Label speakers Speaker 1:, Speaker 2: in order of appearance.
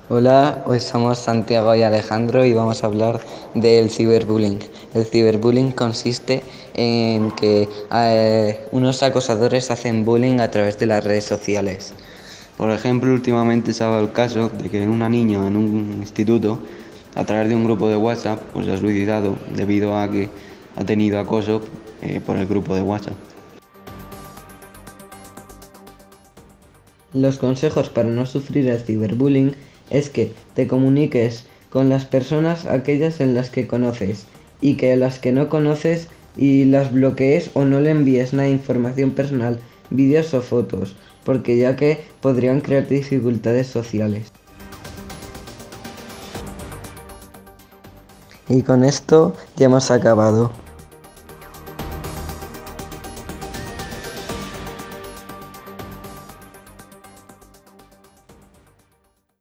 Speaker 1: Hola, hoy somos Santiago y Alejandro y vamos a hablar del ciberbullying. El ciberbullying consiste en que unos acosadores hacen bullying a través de las redes sociales.
Speaker 2: Por ejemplo, últimamente se ha dado el caso de que una niña en un instituto, a través de un grupo de WhatsApp, pues se ha suicidado debido a que ha tenido acoso por el grupo de WhatsApp.
Speaker 1: Los consejos para no sufrir el ciberbullying es que te comuniques con las personas aquellas en las que conoces y que las que no conoces y las bloquees o no le envíes nada de información personal, vídeos o fotos, porque ya que podrían crear dificultades sociales. Y con esto ya hemos acabado.